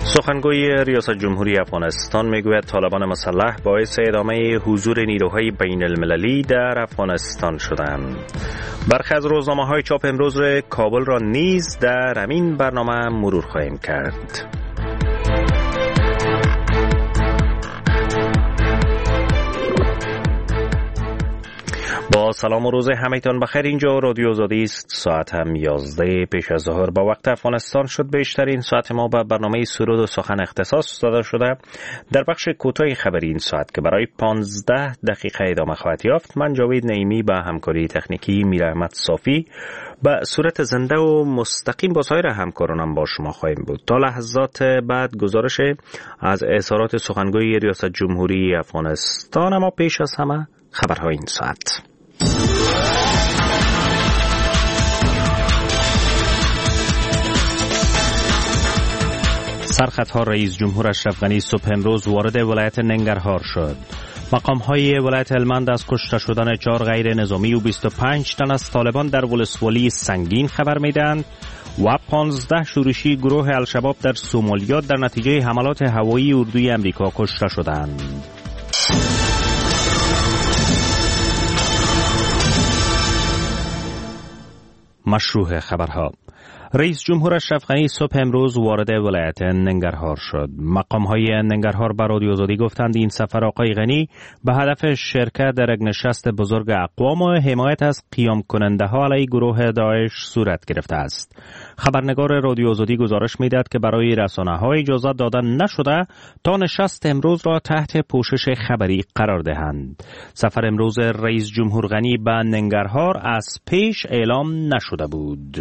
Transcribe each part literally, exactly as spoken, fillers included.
سخنگوی ریاست جمهوری افغانستان میگوید طالبان مسلح باعث ادامه حضور نیروهای بین المللی در افغانستان شدند. برخی از روزنامه‌های چاپ امروز کابل را نیز در همین برنامه مرور خواهیم کرد. با سلام و روز همه‌تان بخیر. اینجا رادیو آزادی است. ساعت هم یازده پیش از ظهر با وقت افغانستان شد. بیشترین ساعت ما به برنامه سرود و سخن اختصاص داده شده. در بخش کوتاه خبری این ساعت که برای پانزده دقیقه ادامه خواهد یافت، من جاوید نعیمی با همکاری تکنیکی میر احمد صافی به صورت زنده و مستقیم با سایر همکارانم با شما خواهیم بود. تا لحظات بعد گزارش از اظهارات سخنگوی ریاست جمهوری افغانستان، اما پیش از همه خبرهای این ساعت. سرخطها رئیس جمهور اشرف غنی صبح امروز وارد ولایت ننگرهار شد. مقام‌های ولایت هلمند از کشته شدن چهار غیر نظامی و بیست و پنج تن از طالبان در ولسوالی سنگین خبر میدهند و پانزده شورشی گروه الشباب در سومالیا در نتیجه حملات هوایی اردوی امریکا کشته شدند. مشروع خبرها. رئیس جمهور اشرف غنی صبح امروز وارد ولایت ننگرهار شد. مقام‌های ننگرهار به رادیو آزادی گفتند این سفر آقای غنی به هدف شرکت در یک نشست بزرگ اقوام و حمایت از قیام کننده ها علیه گروه داعش صورت گرفته است. خبرنگار رادیو آزادی گزارش می‌دهد که برای رسانه‌ها اجازه داده نشده تا نشست امروز را تحت پوشش خبری قرار دهند. سفر امروز رئیس جمهور غنی به ننگرهار از پیش اعلام نشده بود.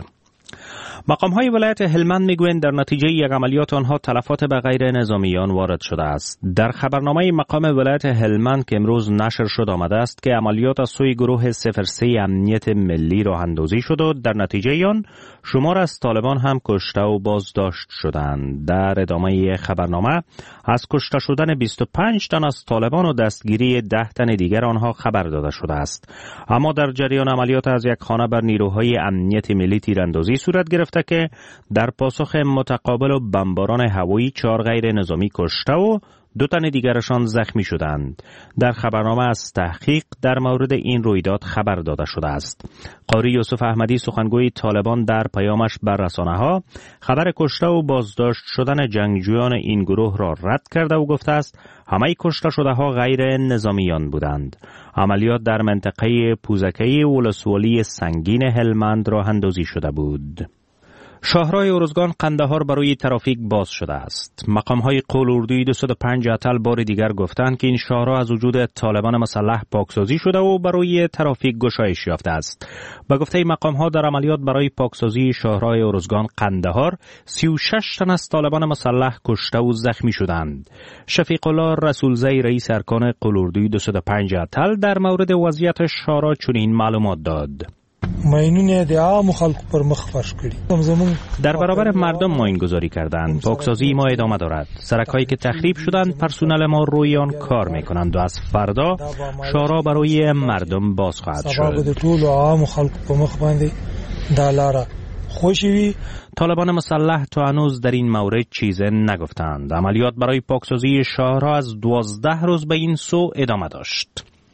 مقام‌های ولایت هلمند میگویند در نتیجه یک عملیات آنها تلفات به غیر نظامیان وارد شده است. در خبرنامه مقام ولایت هلمند که امروز نشر شد آمده است که عملیات از سوی گروه صفر سه امنیت ملی راه اندازی شد و در نتیجه آن شمار از طالبان هم کشته و بازداشت شدند. در ادامه خبرنامه از کشته شدن بیست و پنج تن از طالبان و دستگیری ده تن دیگر آنها خبر داده شده است. اما در جریان عملیات از یک خانه بر نیروهای امنیت ملی تیراندازی صورت گرفته که در پاسخ متقابل و بمباران هوایی چهار غیر نظامی کشته و دو تن دیگرشان زخمی شدند. در خبرنامه از تحقیق در مورد این رویداد خبر داده شده است. قاری یوسف احمدی سخنگوی طالبان در پیامش بر رسانه‌ها خبر کشته و بازداشت شدن جنگجویان این گروه را رد کرده و گفته است همه کشته شده ها غیر نظامیان بودند. عملیات در منطقه پوزکی ولسوالی سنگین هلمند راه اندازی شده بود. شاهراه ارزگان قندهار برای ترافیک باز شده است. مقام‌های قول اردوی دویست و پنج اتل بار دیگر گفتند که این شاهراه از وجود طالبان مسلح پاکسازی شده و برای ترافیک گشایش یافته است. به گفته مقام‌ها در عملیات برای پاکسازی شاهراه ارزگان قندهار سی و شش تن از طالبان مسلح کشته و زخمی شدند. شفیق الله رسولزی رئیس ارکان قول اردوی دویست و پنج اتل در مورد وضعیت شاهراه چنین معلومات داد. ماینونه د عام خلکو پر مخ فرش کړي. در برابر مردم ما این گذاری کردند. پاکسازی ما ادامه دارد. سرک‌هایی که تخریب شدند پرسنل ما روی آن کار می‌کنند و از فردا شورا برای مردم باز خواهد شد. سبب د ټول عام خلکو په مخ باندې دا لاره خوشوي. طالبان مسلح تا هنوز در این مورد چیزی نگفتند. عملیات برای پاکسازی شهرها از دوازده روز به این سو ادامه داشت.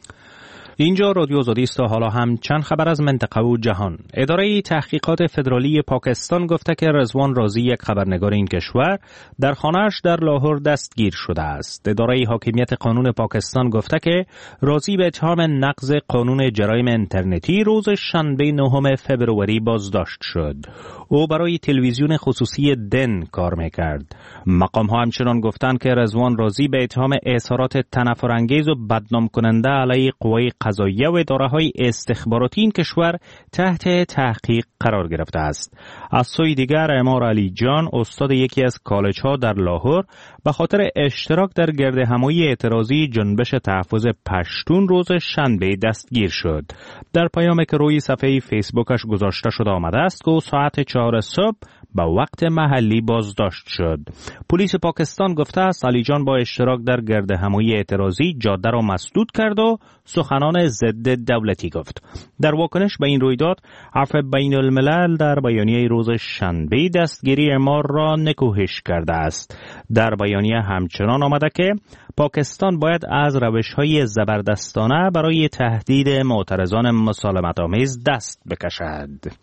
اینجا رادیو آزادی است و حالا هم چند خبر از منطقه و جهان. اداره تحقیقات فدرالی پاکستان گفته که رضوان رازی، یک خبرنگار این کشور، در خانه‌اش در لاهور دستگیر شده است. اداره حاکمیت قانون پاکستان گفته که رازی به اتهام نقض قانون جرایم اینترنتی روز شنبه نهم فوریه بازداشت شد. او برای تلویزیون خصوصی دن کار میکرد. مقام ها همچنان گفتند که رضوان رازی به اتهام اظهارات تنفرانگیز و بدنام کننده علیه قوای قضاییه و اداره‌های استخباراتی این کشور تحت تحقیق قرار گرفته است. از سوی دیگر امار علی جان، استاد یکی از کالج‌ها در لاهور، به خاطر اشتراک در گردهمایی اعتراضی جنبش تحفظ پشتون روز شنبه دستگیر شد. در پیامی که روی صفحه فیسبوکش گذاشته شده آمده است که ساعت چهار صبح به وقت محلی بازداشت شد. پلیس پاکستان گفته است علی جان با اشتراک در گردهمایی اعتراضی جاده را مسدود کرد و سخنان ضد دولتی گفت. در واکنش به این رویداد، عفو بین الملل در بیانیه روز شنبه دستگیری امار را نکوهش کرده است. در بیانیه همچنان آمده که پاکستان باید از روش‌های زبردستانه برای تهدید معترضان مسالمت‌آمیز دست بکشد.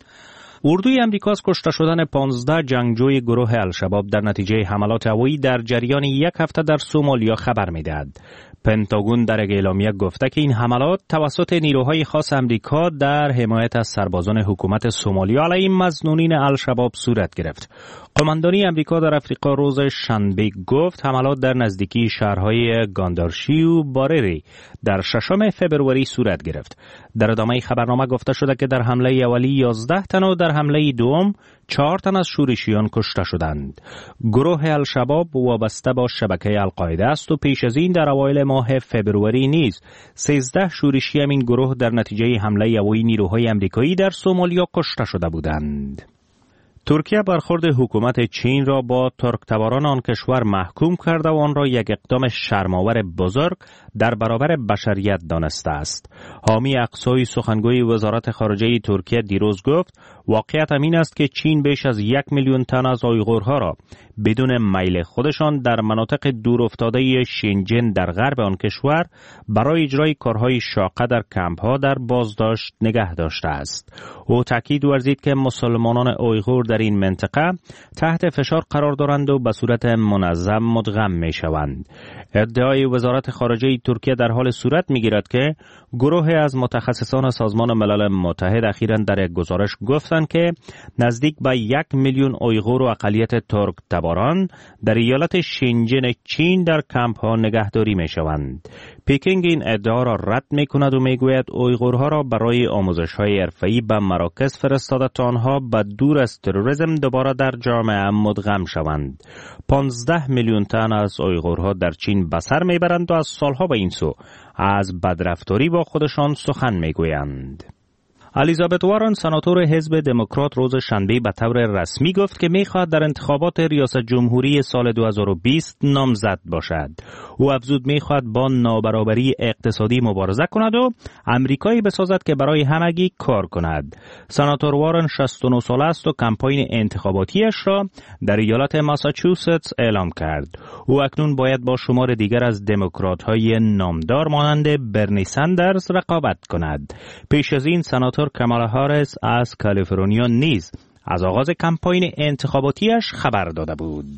اردوی امریکا از کشته شدن پانزده جنگجوی گروه الشباب در نتیجه حملات هوایی در جریان یک هفته در سومالیا خبر می‌دهد. پنتاگون در اعلامیه گفته که این حملات توسط نیروهای خاص امریکا در حمایت از سربازان حکومت سومالیا علیه مظنونین الشباب صورت گرفت. قماندانی امریکا در افریقا روز شنبه گفت حملات در نزدیکی شهرهای گاندارشی و بارری در ششم فبروری صورت گرفت. در ادامه خبرنامه گفته شده که در حمله اولی یازده تن و در حمله دوم چهار تن از شورشیان کشته شدند. گروه الشباب وابسته با شبکه القاعده است و پیش از این در اوایل ماه فبروری نیز سیزده شورشی همین گروه در نتیجه حمله هوایی نیروهای امریکایی در سومالیا کشته شده بودند. ترکیه برخورد حکومت چین را با ترک‌تباران آن کشور محکوم کرده و آن را یک اقدام شرم‌آور بزرگ در برابر بشریت دانسته است. حامی اقصای سخنگوی وزارت خارجه ترکیه دیروز گفت واقعیت همین است که چین بیش از یک میلیون تن از اویغورها را بدون میل خودشان در مناطق دورافتاده شینجن در غرب آن کشور برای اجرای کارهای شاقه در کمپ‌ها در بازداشت نگه داشته است. او تاکید ورزید که مسلمانان اویغور در این منطقه تحت فشار قرار دارند و به صورت منظم مدغم می شوند. ادعای وزارت خارجه ترکیه در حال صورت می گیرد که گروه از متخصصان سازمان ملل متحد اخیراً در یک گزارش گفتند که نزدیک به یک میلیون اویغور و اقلیت ترک تباران در ایالت شینجن چین در کمپ ها نگهداری می شوند. پیکینگ این ادعا را رد می کند و می گوید اویغورها را برای آموزش های حرفه‌ای به مراکز فرستاده تا آنها به دور از تروریسم دوباره در جامعه مدغم شوند. پانزده میلیون تن از اویغورها در چین به سر می برند و از سالها به این سو از بدرفتاری با خودشان سخن می گویند. الیزابت وارن سناتور حزب دموکرات روز شنبه به طور رسمی گفت که می‌خواهد در انتخابات ریاست جمهوری سال دو هزار و بیست نامزد باشد. او افزود می‌خواهد با نابرابری اقتصادی مبارزه کند و امریکایی بسازد که برای همگی کار کند. سناتور وارن شصت و نه ساله است و کمپاین انتخاباتیش را در ایالت ماساچوست اعلام کرد. او اکنون باید با شمار دیگر از دموکرات‌های نامدار مانند برنی سندرز رقابت کند. پیش از این سناتور کامالا هاریس از کالیفرنیا نیز از آغاز کمپاین انتخاباتیش خبر داده بود.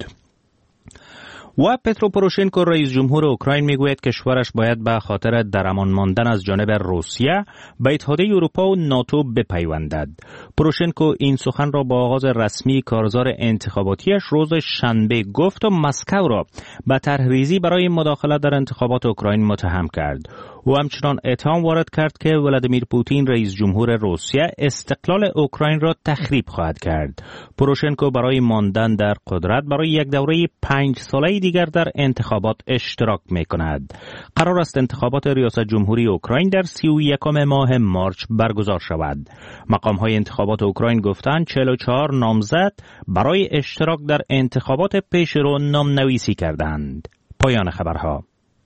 و پترو پوروشنکو رئیس جمهور اوکراین میگوید کشورش باید به خاطر در امان ماندن از جانب روسیه به اتحادیه اروپا و ناتو بپیوندد. پوروشنکو این سخن را با آغاز رسمی کارزار انتخاباتیش روز شنبه گفت و مسکو را به طرحریزی برای مداخله در انتخابات اوکراین متهم کرد. او همچنان اتهام وارد کرد که ولادیمیر پوتین رئیس جمهور روسیه استقلال اوکراین را تخریب خواهد کرد. پوروشنکو برای ماندن در قدرت برای یک دوره پنج ساله دیگر در انتخابات اشتراک می کند. قرار است انتخابات ریاست جمهوری اوکراین در سی و یکم ماه مارچ برگزار شود. مقام های انتخابات اوکراین گفتند چهل و چهار نامزد برای اشتراک در انتخابات پیشرو نامنویسی کردند. پایان خبرها.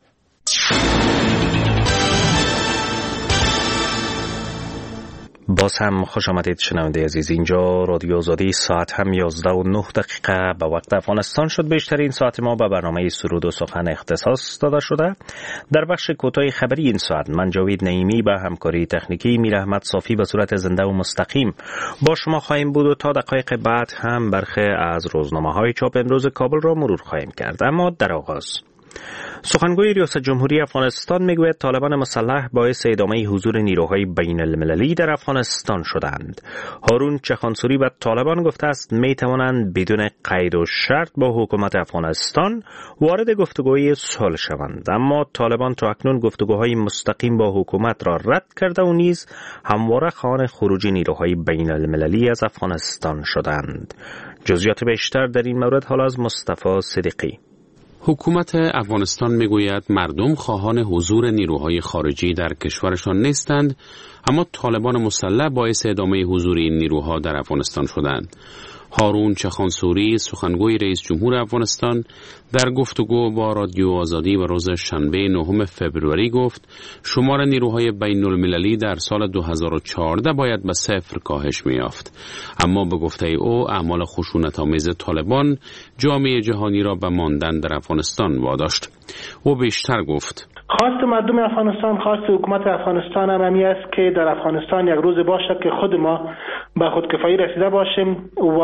باز هم خوش آمدید شنونده عزیز. اینجا رادیو آزادی، ساعت هم یازده و نه دقیقه به وقت افغانستان شد. بیشترین ساعت ما به برنامه سرود و سخن اختصاص داده شده. در بخش کوتاه خبری این ساعت من جاوید نعیمی به همکاری تکنیکی میر احمد صافی به صورت زنده و مستقیم با شما خواهیم بود و تا دقایق بعد هم برخی از روزنامه‌های چاپ امروز کابل را مرور خواهیم کرد. اما در آغاز سخنگوی ریاست جمهوری افغانستان میگوید طالبان مسلح باعث ادامه حضور نیروهای بین المللی در افغانستان شدند. هارون چخانسوری به طالبان گفته است می توانند بدون قید و شرط با حکومت افغانستان وارد گفتگوی صلح شوند، اما طالبان تا اکنون گفتگوهای مستقیم با حکومت را رد کرده و نیز همواره خواهان خروج نیروهای بین المللی از افغانستان شدند. جزئیات بیشتر در این مورد حالا از مصطفی صدیقی. حکومت افغانستان میگوید مردم خواهان حضور نیروهای خارجی در کشورشان نیستند، اما طالبان مسلح باعث ادامه حضور این نیروها در افغانستان شدند. هارون چخانسوری سخنگوی رئیس جمهور افغانستان در گفتگو با رادیو آزادی و روز شنبه نهم فوریه گفت شمار نیروهای بین المللی در سال دو هزار و چهارده باید به صفر کاهش می‌یافت، اما به گفته او اعمال خشونت‌آمیز طالبان جامعه جهانی را به ماندن در افغانستان واداشت. او بیشتر گفت خواست مردم افغانستان، خواست حکومت افغانستان هم همی است که در افغانستان یک روز باشه که خود ما به خودکفایی رسیده باشیم و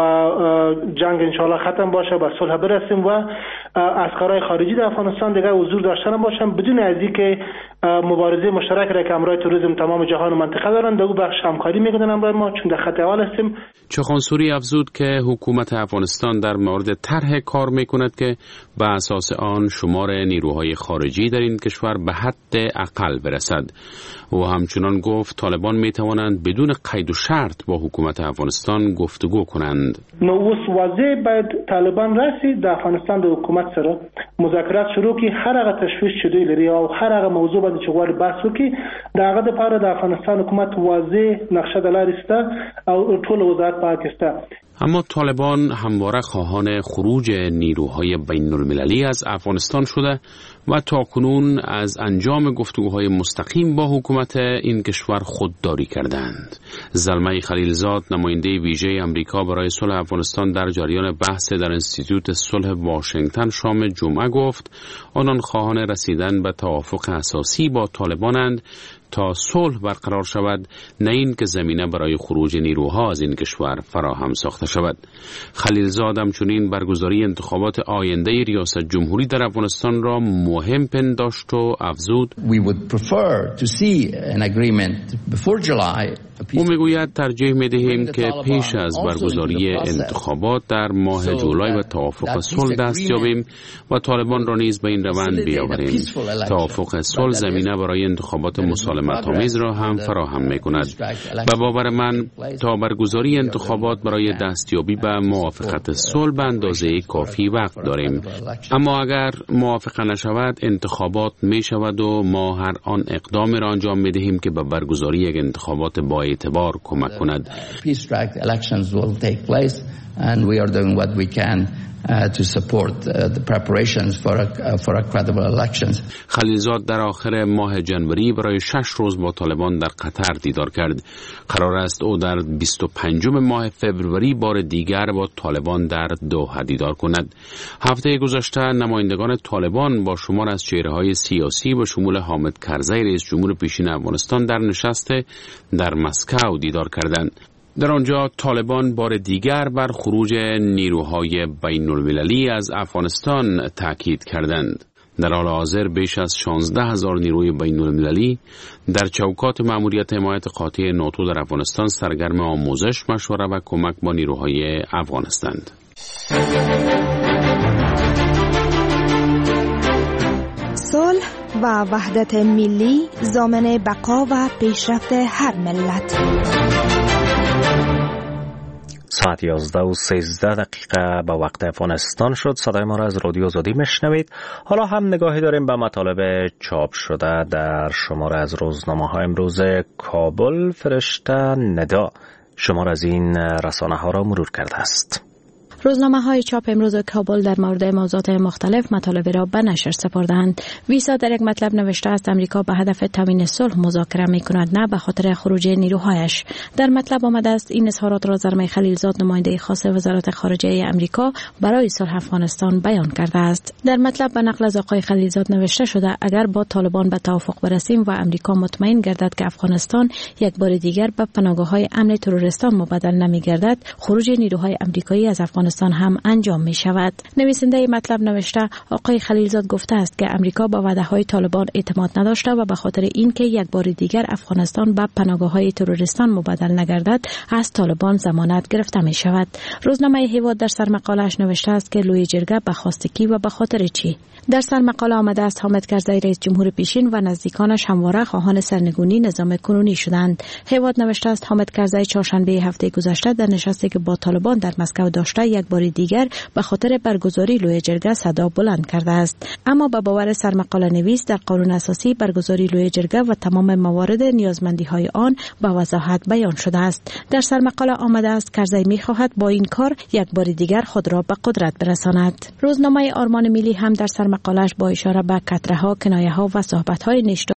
جنگ انشاءالله ختم باشه، به صلح برسیم و عسکرای خارجی در افغانستان دیگه حضور داشتن باشن بدون از اینکه مبارزه مشترک را که امرای تروریسم تمام جهان و منطقه دارن در او بخش همکاری میکنن امرای ما، چون در خط اول هستیم. چخانسوری افزود که حکومت افغانستان در مورد طرح کار میکند که به اساس آن شمار نیروهای خارجی در این کشور به حد اقل برسد. و همچنان گفت طالبان می توانند بدون قید و شرط با حکومت افغانستان گفتگو کنند. نووس واضح باید طالبان رسید در افغانستان در حکومت سره مذاکرات شروع کی، هر هغه تشویش شده لري او هر هغه موضوع باندې چې غواړي بحث وکړي د هغه لپاره د افغانستان حکومت واضح نقشه د لارې سته او ټول وزارت پاک سته. اما طالبان همواره خواهان خروج نیروهای بین المللی از افغانستان شده و تاکنون از انجام گفتگوهای مستقیم با حکومت این کشور خودداری کردند. زلمه خلیلزاد نماینده ویژه امریکا برای صلح افغانستان در جریان بحث در انستیتوت صلح واشنگتن شام جمعه گفت آنان خواهان رسیدن به توافق اساسی با طالبانند تا صلح برقرار شود، نه این که زمینه برای خروج نیروها از این کشور فراهم ساخته شود. خلیلزاد همچنین برگزاری انتخابات آینده ریاست جمهوری در افغانستان را مهم پنداشت و افزود We would prefer to see an agreement before July. او میگوید ترجیح میدهیم که پیش از برگزاری انتخابات در ماه جولای به توافق صلح دست یابیم و طالبان را نیز به این روند بیاوریم. توافق صلح زمینه برای انتخابات مسالمت آمیز را هم فراهم میکند. به باور من تا برگزاری انتخابات برای دستیابی به موافقت صلح به اندازه کافی وقت داریم، اما اگر موافقه نشود انتخابات می شود و ما هر آن اقدامی را انجام میدهیم که به برگزاری یک انتخابات با اعتبار کمک کند. to support the preparations for a, for a credible elections. خلیلزاد در آخر ماه جنوری برای شش روز با طالبان در قطر دیدار کرد. قرار است او در بیست و پنجم ماه فوریه بار دیگر با طالبان در دوحه دیدار کند. هفته گذشته نمایندگان طالبان با شمار از چهره‌های سیاسی به شمول حامد کرزی رئیس جمهور پیشین افغانستان در نشست در مسکو دیدار کردند. در آنجا طالبان بار دیگر بر خروج نیروهای بین المللی از افغانستان تاکید کردند. در حال حاضر بیش از شانزده هزار نیروی بین المللی در چوکات مأموریت حمایت قاطع ناتو در افغانستان سرگرم آموزش، مشوره و کمک با نیروهای افغان هستند. صلح و وحدت ملی ضامن بقا و پیشرفت هر ملت. ساعت یازده و سیزده دقیقه به وقت افغانستان شد. صدای ما را از رادیو آزادی میشنوید. حالا هم نگاهی داریم به مطالب چاپ شده در شماره از روزنامه ها امروز. کابل، فرشته، ندا شماره از این رسانه ها را مرور کرده است. روزنامه های چاپ امروز کابل در مورد موضوعات مختلف مطالب را به نشر سپردند. ویسا در یک مطلب نوشته است امریکا به هدف تامین صلح مذاکره می کند، نه به خاطر خروج نیروهایش. در مطلب آمده است این اظهارات را زلمه خلیلزاد نماینده خاص وزارت خارجه امریکا برای صلح افغانستان بیان کرده است. در مطلب به نقل از آقای خلیلزاد نوشته شده اگر با طالبان به توافق برسیم و امریکا مطمئن گردد که افغانستان یک بار دیگر به پناهگاه‌های امن تروریستان مبدل نمی‌گردد، خروج نیروهای آمریکایی از افغانستان هم انجام می شود. نویسنده مطلب نوشته آقای خلیلزاد گفته است که امریکا با وعده‌های طالبان اعتماد نداشته و به خاطر اینکه یک بار دیگر افغانستان به پناهگاه‌های تروریستان مبدل نگردد از طالبان ضمانت گرفته می شود. روزنامه هیواد در سرمقاله‌اش نوشته است که لوی جرگه به خواست کی و به خاطر چی. در سرمقاله آمده است حامد کرزی رئیس جمهور پیشین و نزدیکانش همواره خواهان سرنگونی نظام کنونی شدند. هیواد نوشته است حامد کرزی چهارشنبه هفته گذشته در نشستی که با طالبان در مسکو داشته یک بار دیگر به خاطر برگزاری لوی جرگه صدا بلند کرده است. اما به باور سرمقاله نویس در قانون اساسی برگزاری لوی جرگه و تمام موارد نیازمندی های آن به وضاحت بیان شده است. در سرمقاله آمده است کرزی می خواهد با این کار یک بار دیگر خود را به قدرت برساند. روزنامه آرمان ملی هم در سرمقاله‌اش با اشاره به کتره‌ها، کنایه‌ها و صحبت‌های